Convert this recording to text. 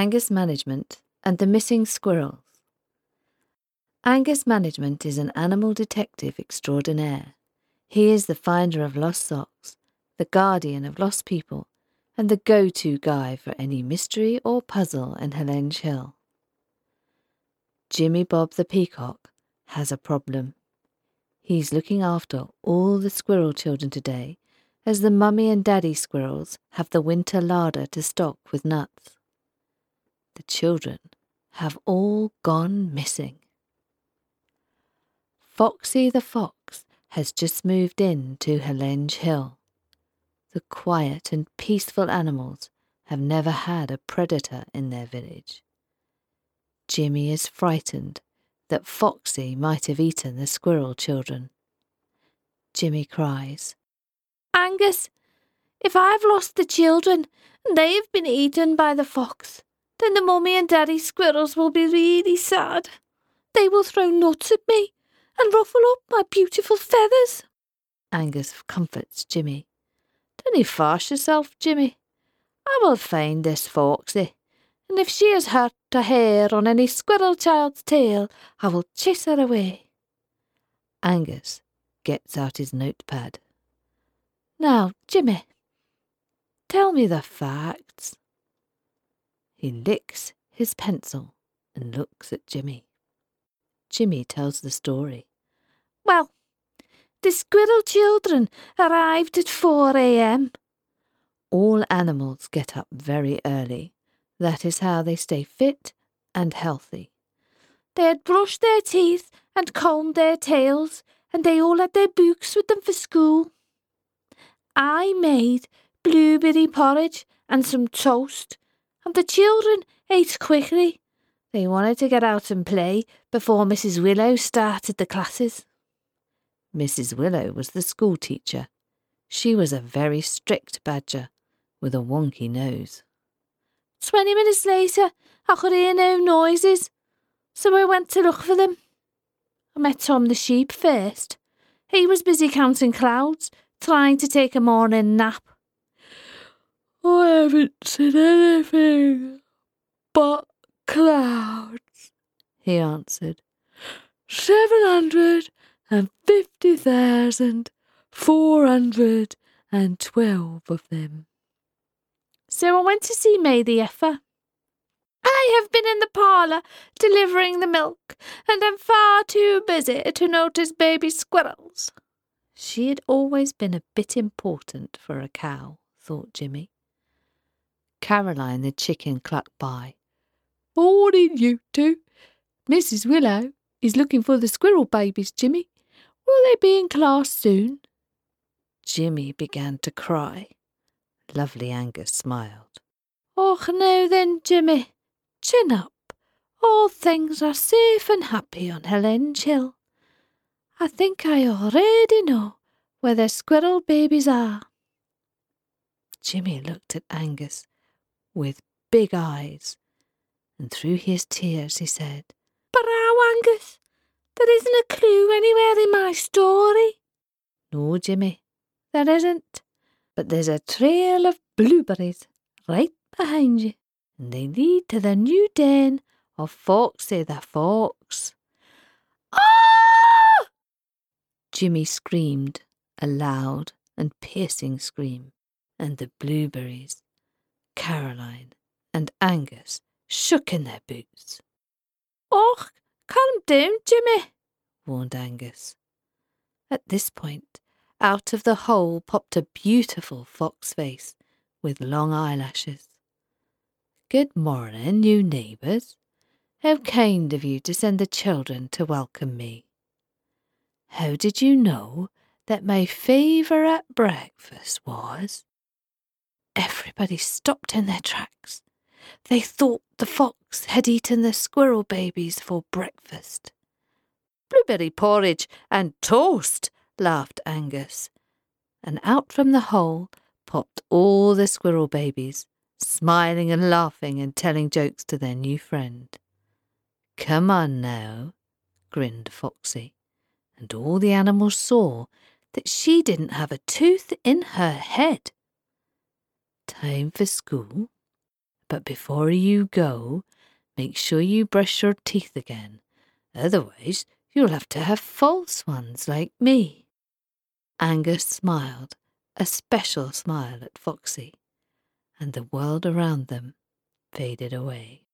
Angus Management and the Missing Squirrels. Angus Management is an animal detective extraordinaire. He is the finder of lost socks, the guardian of lost people, and the go-to guy for any mystery or puzzle in Helenge Hill. Jimmy Bob the Peacock has a problem. He's looking after all the squirrel children today, as the mummy and daddy squirrels have the winter larder to stock with nuts. The children have all gone missing. Foxy the fox has just moved in to Helenge Hill. The quiet and peaceful animals have never had a predator in their village. Jimmy is frightened that Foxy might have eaten the squirrel children. Jimmy cries, "Angus, if I've lost the children and they have been eaten by the fox, then the mummy and daddy squirrels will be really sad. They will throw nuts at me and ruffle up my beautiful feathers." Angus comforts Jimmy. "Don't you force yourself, Jimmy. I will find this Foxy, and if she has hurt a hair on any squirrel child's tail, I will chase her away." Angus gets out his notepad. "Now, Jimmy, tell me the facts." He licks his pencil and looks at Jimmy. Jimmy tells the story. "Well, the squirrel children arrived at 4 a.m. All animals get up very early. That is how they stay fit and healthy. They had brushed their teeth and combed their tails, and they all had their books with them for school. I made blueberry porridge and some toast, and the children ate quickly. They wanted to get out and play before Mrs. Willow started the classes." Mrs. Willow was the school teacher. She was a very strict badger with a wonky nose. 20 minutes later, I could hear no noises, so I went to look for them. I met Tom the sheep first. He was busy counting clouds, trying to take a morning nap. "I haven't seen anything but clouds," he answered. 750,412 of them. So I went to see May the Effer. "I have been in the parlour delivering the milk, and I'm far too busy to notice baby squirrels." She had always been a bit important for a cow, thought Jimmy. Caroline the chicken clucked by. "Morning, you two. Mrs. Willow is looking for the squirrel babies, Jimmy. Will they be in class soon?" Jimmy began to cry. Lovely Angus smiled. "Och, no then, Jimmy. Chin up. All things are safe and happy on Helenge Hill. I think I already know where the squirrel babies are." Jimmy looked at Angus with big eyes, and through his tears he said, "But how, Angus? There isn't a clue anywhere in my story." "No, Jimmy, there isn't. But there's a trail of blueberries right behind you, and they lead to the new den of Foxy the Fox." "Ah!" Jimmy screamed, a loud and piercing scream, and the blueberries, Caroline and Angus shook in their boots. "Och, calm down, Jimmy," warned Angus. At this point, out of the hole popped a beautiful fox face with long eyelashes. "Good morning, you neighbours. How kind of you to send the children to welcome me. How did you know that my favourite breakfast was?" Everybody stopped in their tracks. They thought the fox had eaten the squirrel babies for breakfast. "Blueberry porridge and toast," laughed Angus. And out from the hole popped all the squirrel babies, smiling and laughing and telling jokes to their new friend. "Come on now," grinned Foxy, and all the animals saw that she didn't have a tooth in her head. "Time for school. But before you go, make sure you brush your teeth again. Otherwise, you'll have to have false ones like me." Angus smiled, a special smile at Foxy, and the world around them faded away.